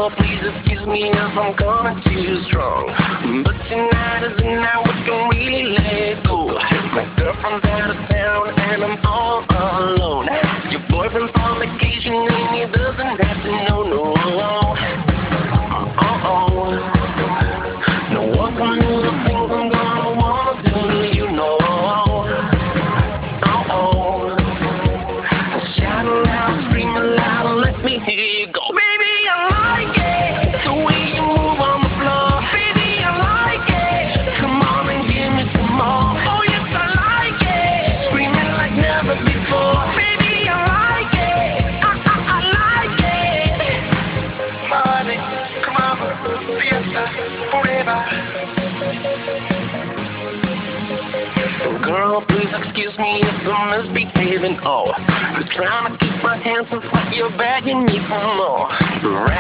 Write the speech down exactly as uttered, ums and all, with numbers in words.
Girl, please excuse me if I'm coming too strong, but tonight is the night we can really let go. My girlfriend's out of town and I'm all alone. Your boyfriend's on vacation and he doesn't have to know, no. Uh-oh. Now welcome to the things I'm gonna wanna do, you know. Uh-oh. Shout loud, scream loud, let me hear you go. Baby, I like it, the way you move on the floor. Baby, I like it, come on and give me some more. Oh yes, I like it, screaming like never before. Baby, I like it, I, I, I like it. Party, come on, fiesta, forever. Girl, please excuse me if I'm misbehaving. Oh, I'm trying to keep my hands off what you're begging me for more.